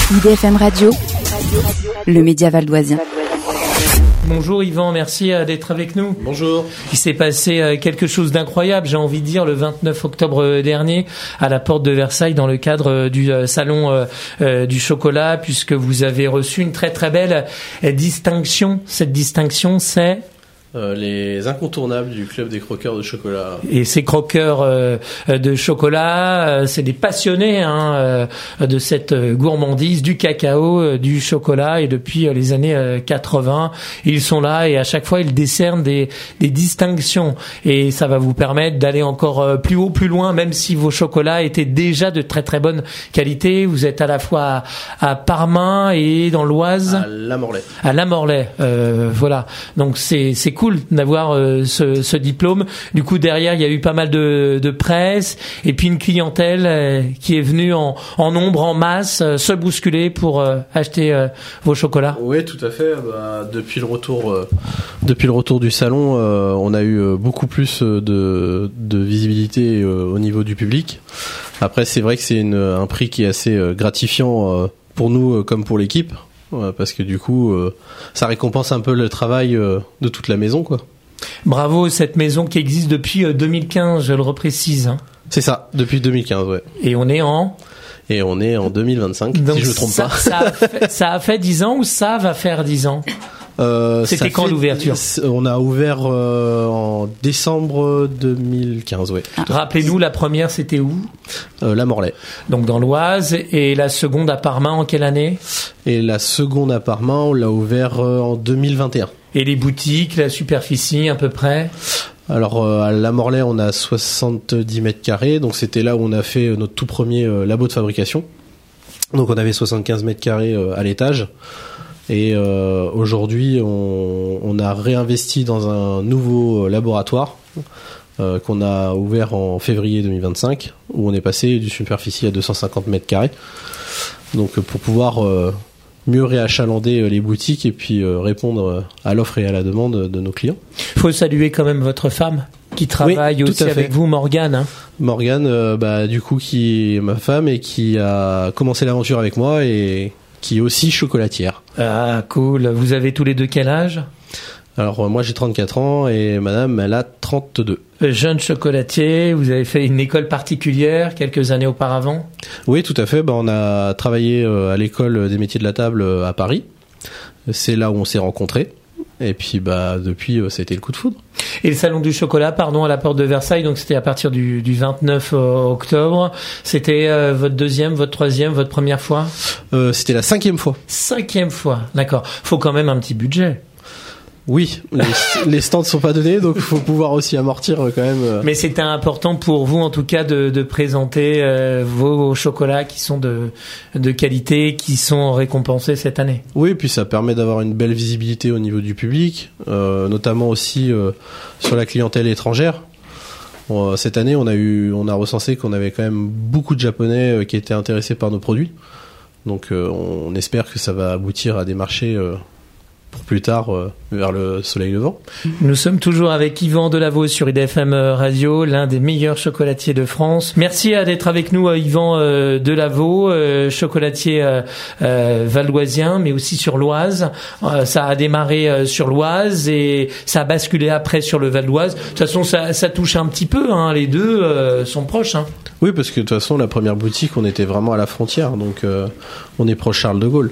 IDFM Radio, le média valdoisien. Bonjour Yvan, merci d'être avec nous. Bonjour. Il s'est passé quelque chose d'incroyable, j'ai envie de dire, le 29 octobre dernier à la porte de Versailles dans le cadre du salon du chocolat, puisque vous avez reçu une très très belle distinction. Cette distinction, c'est... les incontournables du club des croqueurs de chocolat. Et ces croqueurs de chocolat, c'est des passionnés de cette gourmandise, du cacao, du chocolat, et depuis les années 80, ils sont là et à chaque fois ils décernent des distinctions, et ça va vous permettre d'aller encore plus haut, plus loin, même si vos chocolats étaient déjà de très très bonne qualité. Vous êtes à la fois à Parmain et dans l'Oise. À Lamorlaye. À Lamorlaye, voilà. Donc c'est cool d'avoir ce diplôme. Du coup, derrière, il y a eu pas mal de presse et puis une clientèle qui est venue en nombre, en masse, se bousculer pour acheter vos chocolats. Oui, tout à fait. Depuis le retour du salon, on a eu beaucoup plus de visibilité au niveau du public. Après, c'est vrai que c'est un prix qui est assez gratifiant pour nous comme pour l'équipe. Ouais, parce que du coup, ça récompense un peu le travail de toute la maison, quoi. Bravo, cette maison qui existe depuis 2015, je le reprécise. C'est ça, depuis 2015, ouais. Et on est en 2025, donc si je me trompe pas. Ça a fait 10 ans ou ça va faire 10 ans? C'était quand l'ouverture? On a ouvert en décembre 2015, ouais. Rappelez-nous, la première, c'était où? Lamorlaye. Donc dans l'Oise, et la seconde à Parmain en quelle année? Et la seconde à Parmain, on l'a ouvert en 2021. Et les boutiques, la superficie à peu près? Alors à Lamorlaye, on a 70 mètres carrés, donc c'était là où on a fait notre tout premier labo de fabrication. Donc on avait 75 mètres carrés à l'étage. Et aujourd'hui, on a réinvesti dans un nouveau laboratoire qu'on a ouvert en février 2025, où on est passé d'une superficie à 250 mètres carrés. Donc pour pouvoir mieux réachalander les boutiques et puis répondre à l'offre et à la demande de nos clients. Il faut saluer quand même votre femme qui travaille aussi avec vous, Morgane. Morgane, du coup, qui est ma femme et qui a commencé l'aventure avec moi et qui est aussi chocolatière. Ah, cool. Vous avez tous les deux quel âge? Alors, moi, j'ai 34 ans et madame, elle a 32. Jeune chocolatier, vous avez fait une école particulière quelques années auparavant? Oui, tout à fait. On a travaillé à l'école des métiers de la table à Paris. C'est là où on s'est rencontrés. Et puis, depuis, ça a été le coup de foudre. Et le salon du chocolat, à la porte de Versailles, donc c'était à partir du 29 octobre. C'était votre deuxième, votre troisième, votre première fois? C'était la 5e fois. 5e fois, d'accord. Faut quand même un petit budget. Oui, les stands ne sont pas donnés, donc il faut pouvoir aussi amortir quand même. Mais c'était important pour vous, en tout cas, de présenter vos chocolats qui sont de qualité, qui sont récompensés cette année. Oui, puis ça permet d'avoir une belle visibilité au niveau du public, notamment aussi sur la clientèle étrangère. Cette année, on a recensé qu'on avait quand même beaucoup de Japonais qui étaient intéressés par nos produits. Donc on espère que ça va aboutir à des marchés pour plus tard vers le soleil levant. Nous sommes toujours avec Yvan Delavaux sur IDFM Radio, l'un des meilleurs chocolatiers de France. Merci d'être avec nous, Yvan Delavaux, chocolatier valdoisien, mais aussi sur l'Oise. Ça a démarré sur l'Oise et ça a basculé après sur le Val d'Oise. De toute façon, ça touche un petit peu, les deux sont proches. Oui, parce que de toute façon, la première boutique, on était vraiment à la frontière, donc on est proche Charles de Gaulle.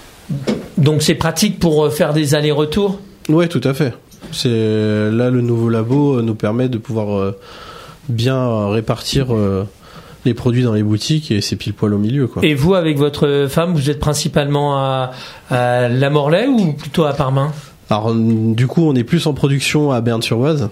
Donc c'est pratique pour faire des allers-retours? Oui, tout à fait. Là, le nouveau labo nous permet de pouvoir bien répartir les produits dans les boutiques et c'est pile poil au milieu, quoi. Et vous, avec votre femme, vous êtes principalement à Lamorlaye ou plutôt à Parmain? Alors, du coup, on est plus en production à Berne-sur-Oise.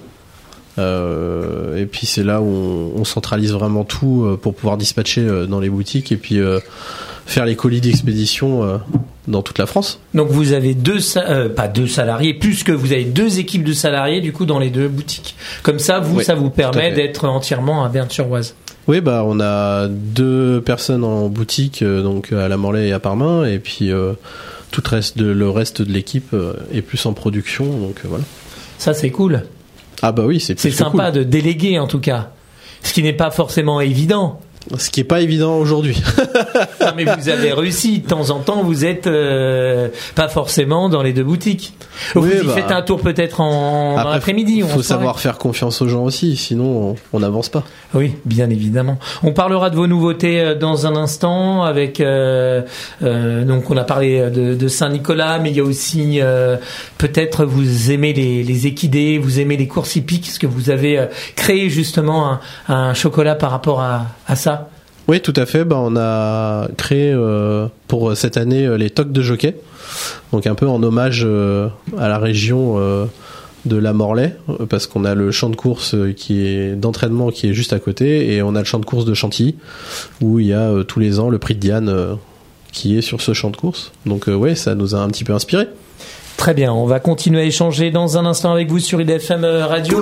Et puis c'est là où on centralise vraiment tout pour pouvoir dispatcher dans les boutiques et puis faire les colis d'expédition dans toute la France. Donc vous avez pas deux salariés, plus que vous avez 2 équipes de salariés du coup dans les 2 boutiques. Comme ça, ça vous permet d'être entièrement à Berne-sur-Oise. Oui, on a 2 personnes en boutique, donc à Lamorlaye et à Parmain, et puis le reste de l'équipe est plus en production, donc voilà. Ça c'est cool. Ah oui, c'est sympa cool. De déléguer en tout cas. Ce qui n'est pas forcément évident. Ce qui est pas évident aujourd'hui. Non, mais vous avez réussi. De temps en temps, vous êtes pas forcément dans les deux boutiques. Vous y faites un tour peut-être dans l'après-midi. Il faut savoir faire confiance aux gens aussi, sinon on n'avance pas. Oui, bien évidemment. On parlera de vos nouveautés dans un instant. Avec donc on a parlé de Saint-Nicolas, mais il y a aussi peut-être vous aimez les équidés, vous aimez les courses hippiques, parce que vous avez créé justement un chocolat par rapport à ça. Oui, tout à fait. On a créé pour cette année les toques de jockey, donc un peu en hommage à la région de la Morlaix, parce qu'on a le champ de course d'entraînement qui est juste à côté, et on a le champ de course de Chantilly où il y a tous les ans le prix de Diane qui est sur ce champ de course. Donc ouais, ça nous a un petit peu inspiré. Très bien, on va continuer à échanger dans un instant avec vous sur IDFM Radio.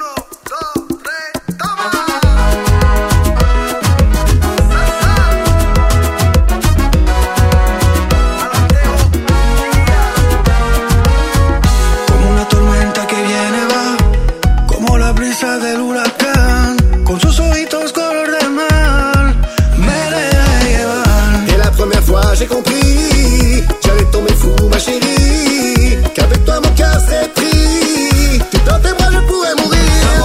J'ai compris, j'allais tomber fou ma chérie, qu'avec toi mon cœur s'est pris, que dans tes bras je pourrais mourir.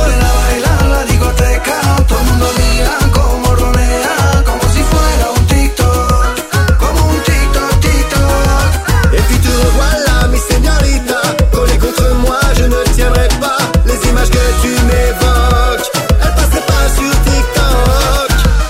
Et puis te revoilà mi señorita, collée contre moi je ne tiendrai pas, les images que tu m'évoques, elles passaient pas sur TikTok.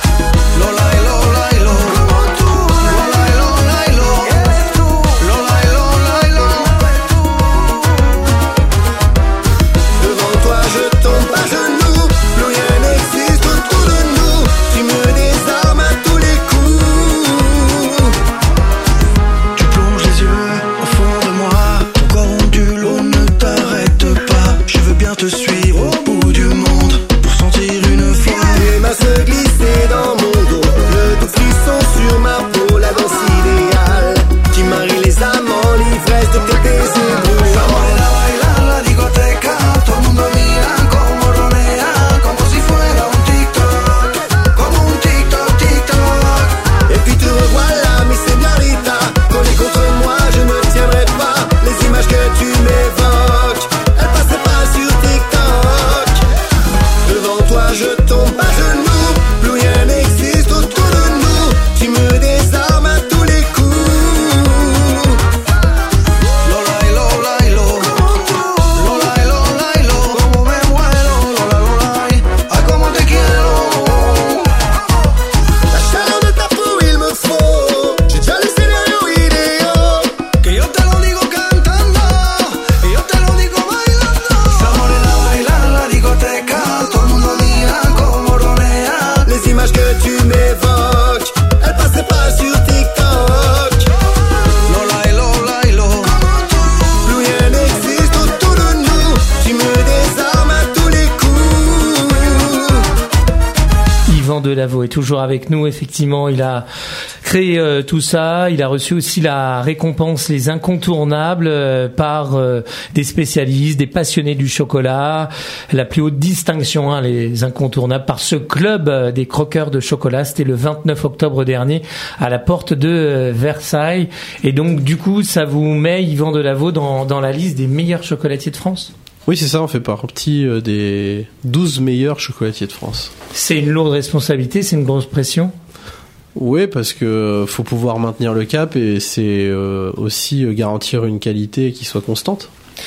Delaveau est toujours avec nous. Effectivement, il a créé tout ça. Il a reçu aussi la récompense Les Incontournables par des spécialistes, des passionnés du chocolat. La plus haute distinction, Les Incontournables, par ce club des croqueurs de chocolat. C'était le 29 octobre dernier à la porte de Versailles. Et donc, du coup, ça vous met, Yvan Delaveau, dans la liste des meilleurs chocolatiers de France ? Oui, c'est ça, on fait partie des 12 meilleurs chocolatiers de France. C'est une lourde responsabilité, c'est une grosse pression. Oui, parce que faut pouvoir maintenir le cap et c'est aussi garantir une qualité qui soit constante.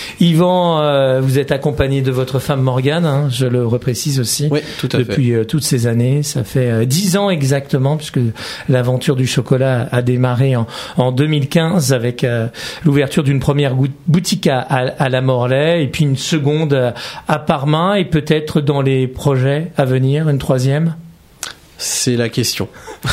Yvan, vous êtes accompagné de votre femme Morgane, je le reprécise aussi. Oui, tout à fait. Depuis toutes ces années, ça fait 10 ans exactement, puisque l'aventure du chocolat a démarré en 2015 avec l'ouverture d'une première boutique à la Morlaix et puis une seconde à Parmain et peut-être dans les projets à venir, une troisième. C'est la question.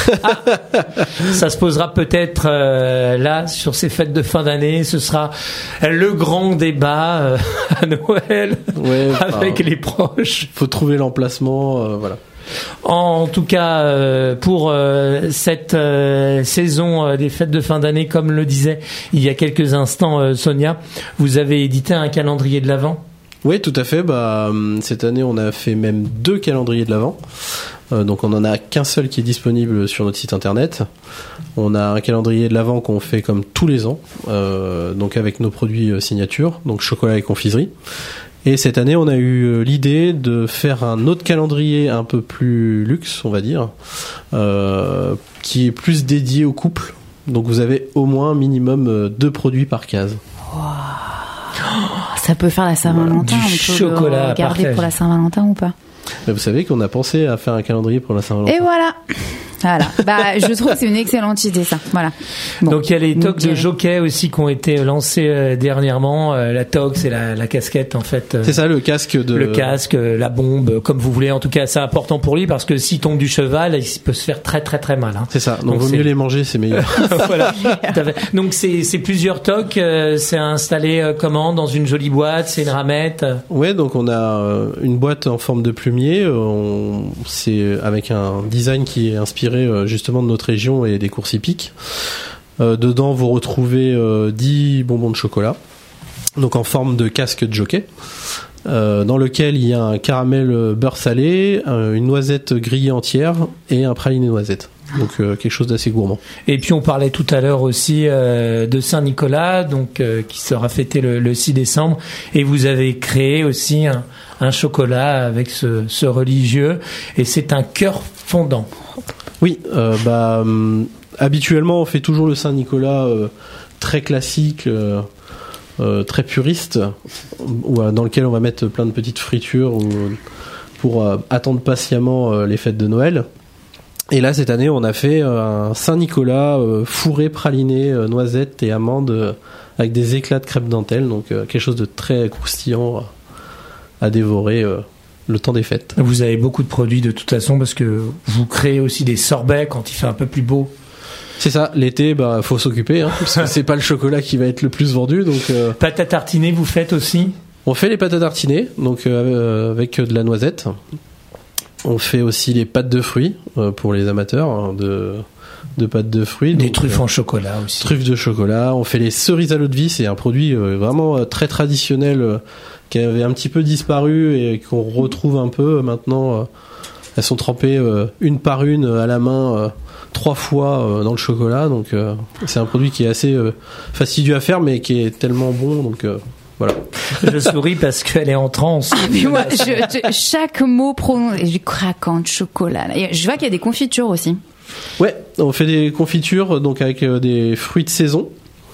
Ça se posera peut-être là sur ces fêtes de fin d'année. Ce sera le grand débat à Noël avec les proches. Faut trouver l'emplacement, voilà. En tout cas, pour cette saison des fêtes de fin d'année, comme le disait il y a quelques instants Sonia, vous avez édité un calendrier de l'Avent. Oui, tout à fait. Cette année, on a fait même 2 calendriers de l'Avent. Donc on en a qu'un seul qui est disponible sur notre site internet. On a un calendrier de l'Avent qu'on fait comme tous les ans, donc avec nos produits signature, donc chocolat et confiserie. Et cette année, on a eu l'idée de faire un autre calendrier un peu plus luxe, on va dire, qui est plus dédié au couple. Donc vous avez au moins minimum 2 produits par case. Wow. Ça peut faire la Saint-Valentin. Du on peut chocolat le garder pour la Saint-Valentin ou pas? Vous savez qu'on a pensé à faire un calendrier pour la Saint-Valentin. Et voilà. Je trouve que c'est une excellente idée, ça. Voilà. Bon. Donc il y a les toques de jockey aussi qui ont été lancés dernièrement. La toque, c'est la casquette en fait. C'est ça, le casque Le casque, la bombe, comme vous voulez. En tout cas, c'est important pour lui parce que s'il tombe du cheval, il peut se faire très très très mal. Hein. C'est ça. Donc vaut mieux les manger, c'est meilleur. Voilà. Donc c'est plusieurs toques. C'est installé comment dans une jolie boîte. C'est une ramette. Ouais, donc on a une boîte en forme de plumier. C'est avec un design qui est inspiré justement de notre région et des courses hippiques. Dedans, vous retrouvez 10 bonbons de chocolat, donc en forme de casque de jockey, dans lequel il y a un caramel beurre salé, une noisette grillée entière et un praliné noisette. Donc quelque chose d'assez gourmand. Et puis on parlait tout à l'heure aussi de Saint-Nicolas, donc qui sera fêté le 6 décembre. Et vous avez créé aussi un chocolat avec ce religieux, et c'est un cœur fondant. Oui, habituellement on fait toujours le Saint-Nicolas très classique, très puriste, dans lequel on va mettre plein de petites fritures pour attendre patiemment les fêtes de Noël. Et là, cette année, on a fait un Saint-Nicolas fourré, praliné, noisettes et amandes avec des éclats de crêpe dentelle, donc quelque chose de très croustillant à dévorer le temps des fêtes. Vous avez beaucoup de produits de toute façon parce que vous créez aussi des sorbets quand il fait un peu plus beau. C'est ça, l'été, faut s'occuper, parce que c'est pas le chocolat qui va être le plus vendu. Donc pâte à tartiner, vous faites aussi? On fait les pâtes à tartiner, donc avec de la noisette. On fait aussi les pâtes de fruits pour les amateurs de pâtes de fruits. Des truffes en chocolat aussi. Truffes de chocolat. On fait les cerises à l'eau de vie, c'est un produit vraiment très traditionnel qui avait un petit peu disparu et qu'on retrouve un peu maintenant. Elles sont trempées une par une à la main 3 fois dans le chocolat, donc c'est un produit qui est assez fastidieux à faire mais qui est tellement bon, donc voilà. Je souris parce qu'elle est en transe. Mais moi, chaque mot prononcé, je craquant de chocolat. Et je vois qu'il y a des confitures aussi. Ouais, on fait des confitures donc avec des fruits de saison.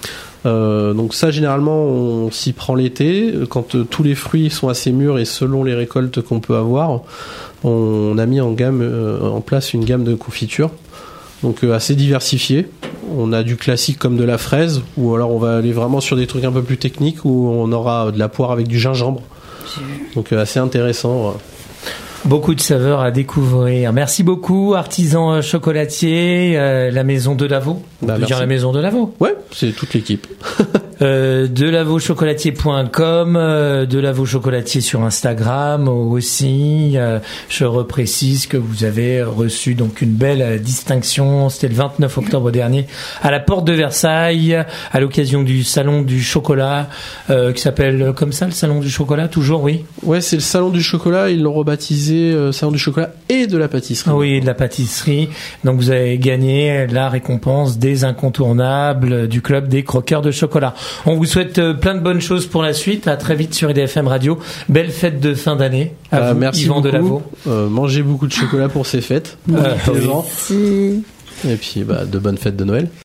Donc ça, généralement, on s'y prend l'été quand tous les fruits sont assez mûrs et selon les récoltes qu'on peut avoir. On a mis en place une gamme de confitures, donc assez diversifiée. On a du classique comme de la fraise, ou alors on va aller vraiment sur des trucs un peu plus techniques où on aura de la poire avec du gingembre. Donc assez intéressant. Beaucoup de saveurs à découvrir. Merci beaucoup, artisan chocolatier, la maison de Lavaux. On peut dire la maison de Lavaux. Ouais, c'est toute l'équipe. Delavauchocolatier.com, Delavaux Chocolatier sur Instagram aussi. Je reprécise que vous avez reçu donc une belle distinction. C'était le 29 octobre dernier à la porte de Versailles, à l'occasion du salon du chocolat, qui s'appelle comme ça, le salon du chocolat, toujours, oui. Ouais, c'est le salon du chocolat. Ils l'ont rebaptisé salon du chocolat et de la pâtisserie. Oui, de la pâtisserie. Donc vous avez gagné la récompense des incontournables du club des croqueurs de chocolat. On vous souhaite plein de bonnes choses pour la suite. À très vite sur IDFM Radio. Belle fête de fin d'année à vous, merci Yvan beaucoup. Delavaux. Mangez beaucoup de chocolat pour ces fêtes. Merci. Et puis de bonnes fêtes de Noël.